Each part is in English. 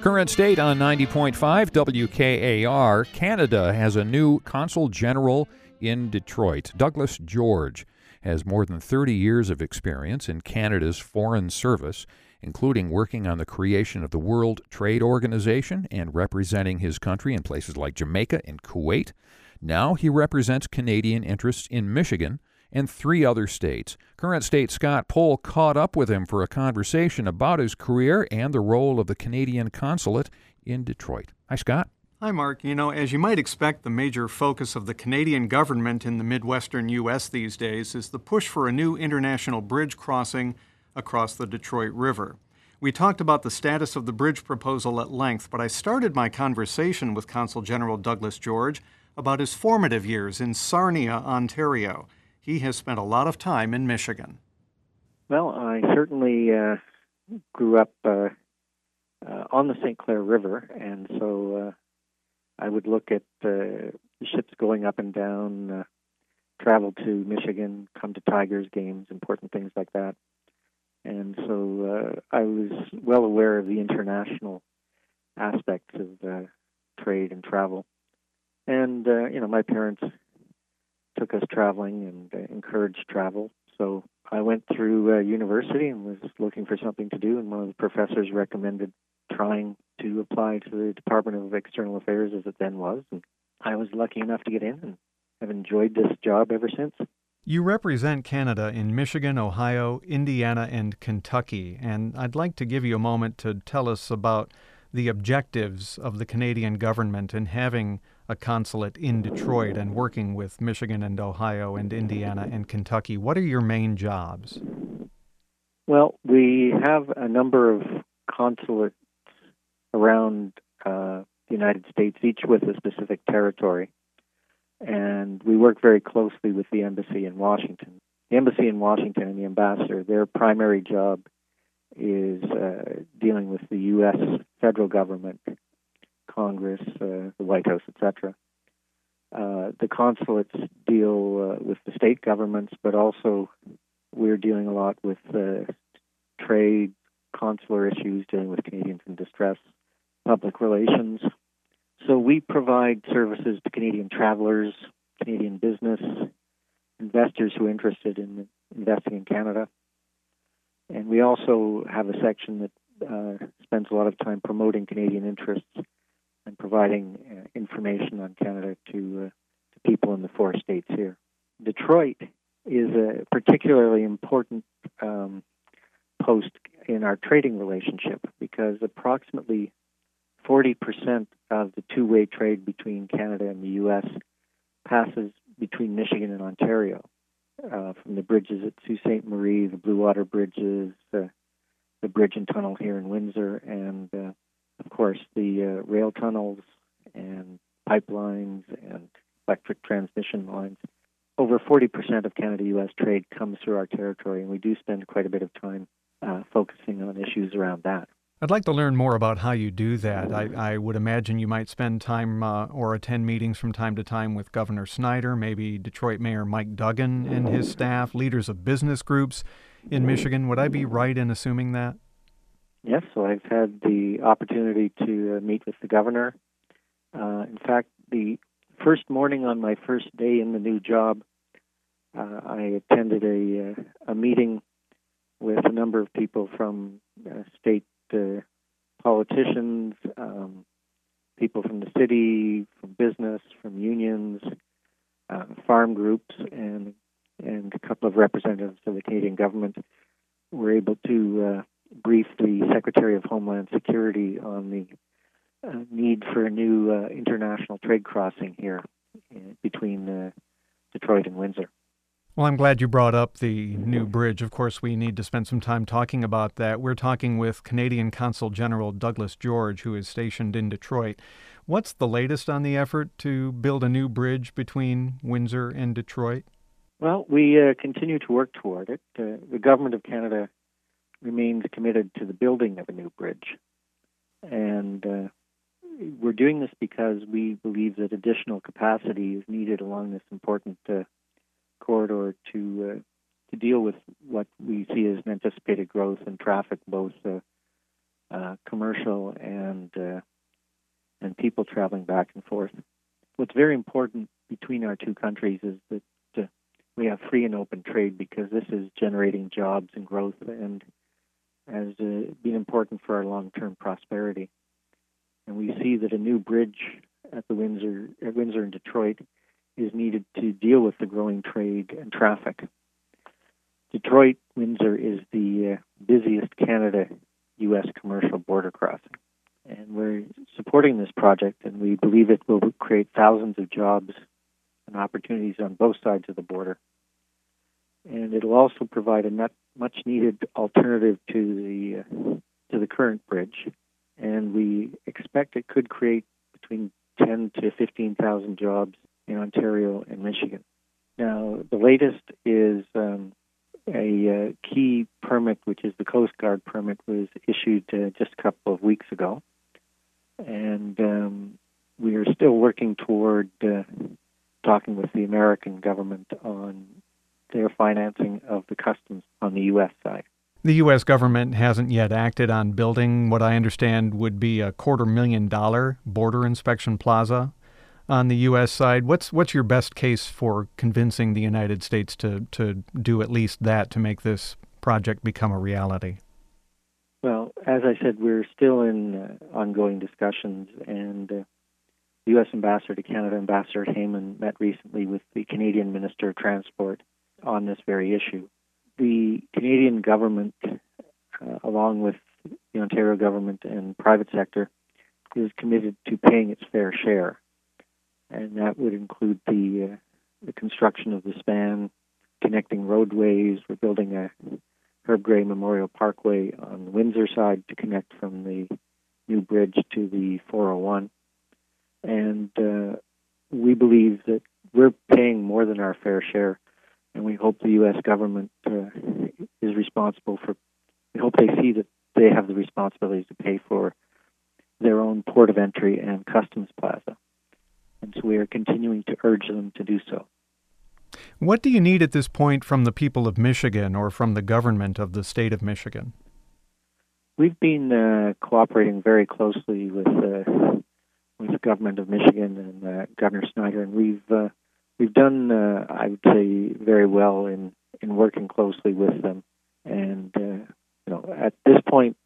Current state on 90.5 WKAR. Canada has a new Consul General in Detroit. Douglas George has more than 30 years of experience in Canada's foreign service, including working on the creation of the World Trade Organization and representing his country in places like Jamaica and Kuwait. Now he represents Canadian interests in Michigan and 3 other states. Current state Scott Pohl caught up with him for a conversation about his career and the role of the Canadian consulate in Detroit. Hi, Scott. Hi, Mark. As you might expect, the major focus of the Canadian government in the Midwestern U.S. these days is the push for a new international bridge crossing across the Detroit River. We talked about the status of the bridge proposal at length, but I started my conversation with Consul General Douglas George about his formative years in Sarnia, Ontario. He has spent a lot of time in Michigan. Well, I certainly grew up on the St. Clair River, and so I would look at the ships going up and down, travel to Michigan, come to Tigers games, important things like that. And so I was well aware of the international aspects of trade and travel. And, my parents took us traveling and encouraged travel. So I went through university and was looking for something to do, and one of the professors recommended trying to apply to the Department of External Affairs, as it then was. And I was lucky enough to get in and have enjoyed this job ever since. You represent Canada in Michigan, Ohio, Indiana, and Kentucky, and I'd like to give you a moment to tell us about the objectives of the Canadian government in having a consulate in Detroit and working with Michigan and Ohio and Indiana and Kentucky. What are your main jobs? Well, we have a number of consulates around the United States, each with a specific territory. And we work very closely with the embassy in Washington. The embassy in Washington and the ambassador, their primary job is dealing with the U.S. federal government, Congress, the White House, etc. The consulates deal with the state governments, but also we're dealing a lot with trade, consular issues, dealing with Canadians in distress, public relations. So we provide services to Canadian travelers, Canadian business, investors who are interested in investing in Canada. And we also have a section that spends a lot of time promoting Canadian interests and providing information on Canada to people in the 4 states here. Detroit is a particularly important post in our trading relationship because approximately 40% of the two-way trade between Canada and the U.S. passes between Michigan and Ontario, from the bridges at Sault Ste. Marie, the Blue Water bridges, the bridge and tunnel here in Windsor, and, of course, the rail tunnels and pipelines and electric transmission lines. Over 40% of Canada-U.S. trade comes through our territory, and we do spend quite a bit of time focusing on issues around that. I'd like to learn more about how you do that. I would imagine you might spend time or attend meetings from time to time with Governor Snyder, maybe Detroit Mayor Mike Duggan and his staff, leaders of business groups in Michigan. Would I be right in assuming that? Yes, so I've had the opportunity to meet with the governor. In fact, the first morning on my first day in the new job, I attended a meeting with a number of people from state politicians, people from the city, from business, from unions, farm groups, and a couple of representatives of the Canadian government were able to brief the Secretary of Homeland Security on the need for a new international trade crossing here between Detroit and Windsor. Well, I'm glad you brought up the new bridge. Of course, we need to spend some time talking about that. We're talking with Canadian Consul General Douglas George, who is stationed in Detroit. What's the latest on the effort to build a new bridge between Windsor and Detroit? Well, we continue to work toward it. The Government of Canada remains committed to the building of a new bridge. And we're doing this because we believe that additional capacity is needed along this important corridor to deal with what we see as an anticipated growth in traffic, both commercial and people traveling back and forth. What's very important between our two countries is that we have free and open trade, because this is generating jobs and growth and has been important for our long-term prosperity. And we see that a new bridge at Windsor and Detroit is needed to deal with the growing trade and traffic. Detroit Windsor is the busiest Canada-U.S. commercial border crossing. And we're supporting this project, and we believe it will create thousands of jobs and opportunities on both sides of the border. And it'll also provide a much-needed alternative to the current bridge. And we expect it could create between 10 to 15,000 jobs in Ontario and Michigan. Now, the latest is a key permit, which is the Coast Guard permit, was issued just a couple of weeks ago. And we are still working toward talking with the American government on their financing of the customs on the U.S. side. The U.S. government hasn't yet acted on building what I understand would be a $250,000 border inspection plaza on the U.S. side. What's your best case for convincing the United States to do at least that to make this project become a reality? Well, as I said, we're still in ongoing discussions, and the U.S. Ambassador to Canada, Ambassador Heyman, met recently with the Canadian Minister of Transport on this very issue. The Canadian government, along with the Ontario government and private sector, is committed to paying its fair share, and that would include the construction of the span, connecting roadways. We're building a Herb Gray Memorial Parkway on the Windsor side to connect from the new bridge to the 401. And we believe that we're paying more than our fair share, and we hope the U.S. government is responsible for, we hope they see that they have the responsibility to pay for their own port of entry and customs plaza. And so we are continuing to urge them to do so. What do you need at this point from the people of Michigan or from the government of the state of Michigan? We've been cooperating very closely with the government of Michigan and Governor Snyder, and we've done, I would say, very well in working closely with them. And at this point,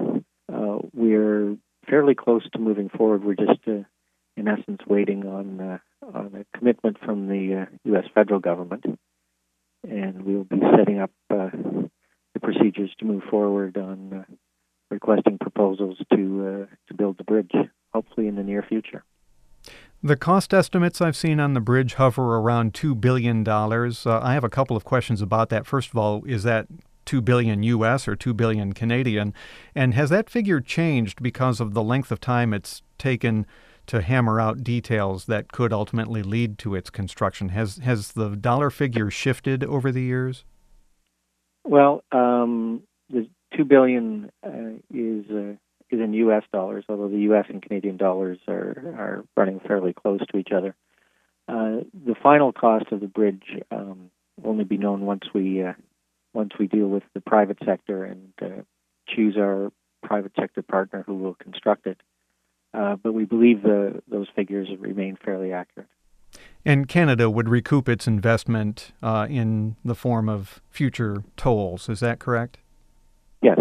we're fairly close to moving forward. We're just, in essence, waiting on a commitment from the U.S. federal government, and we'll be setting up the procedures to move forward on requesting proposals to build the bridge, hopefully in the near future. The cost estimates I've seen on the bridge hover around $2 billion. I have a couple of questions about that. First of all, is that $2 billion U.S. or $2 billion Canadian? And has that figure changed because of the length of time it's taken to hammer out details that could ultimately lead to its construction? Has the dollar figure shifted over the years? Well, the $2 billion is in U.S. dollars, although the U.S. and Canadian dollars are running fairly close to each other. The final cost of the bridge will only be known once we deal with the private sector and choose our private sector partner who will construct it. But we believe those figures remain fairly accurate. And Canada would recoup its investment in the form of future tolls. Is that correct? Yes.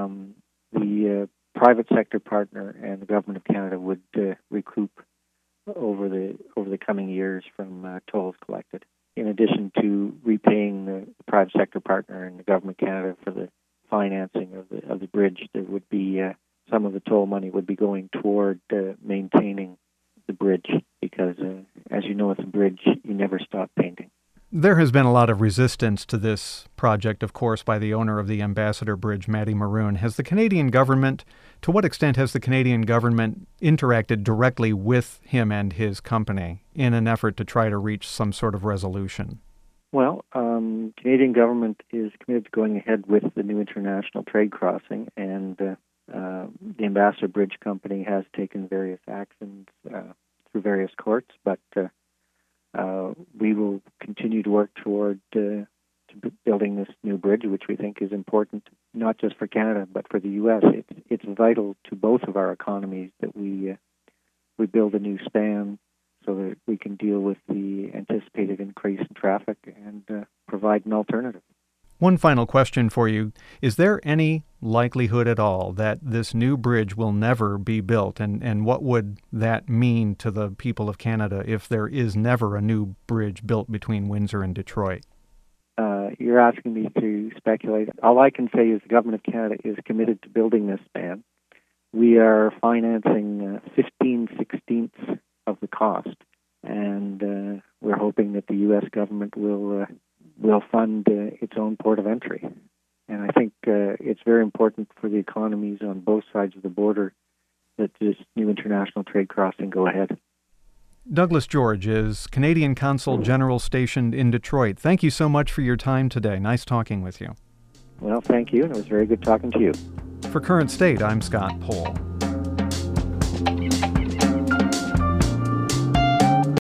The private sector partner and the Government of Canada would recoup over the coming years from tolls collected, in addition to repaying the private sector partner and the Government of Canada for the financing of the bridge. There would be some of the toll money would be going toward maintaining the bridge, because, as you know, with a bridge, you never stop painting. There has been a lot of resistance to this project, of course, by the owner of the Ambassador Bridge, Matty Maroon. To what extent has the Canadian government interacted directly with him and his company in an effort to try to reach some sort of resolution? Well, Canadian government is committed to going ahead with the new international trade crossing, and the Ambassador Bridge Company has taken various actions through various courts, but we will continue to work toward to building this new bridge, which we think is important not just for Canada but for the U.S. It's vital to both of our economies that we build a new span so that we can deal with the anticipated increase in traffic and provide an alternative. One final question for you. Is there any likelihood at all that this new bridge will never be built? And what would that mean to the people of Canada if there is never a new bridge built between Windsor and Detroit? You're asking me to speculate. All I can say is the Government of Canada is committed to building this span. We are financing 15/16 of the cost, and we're hoping that the U.S. government will fund its own port of entry. And I think it's very important for the economies on both sides of the border that this new international trade crossing go ahead. Douglas George is Canadian Consul General stationed in Detroit. Thank you so much for your time today. Nice talking with you. Well, thank you, and it was very good talking to you. For Current State, I'm Scott Pohl.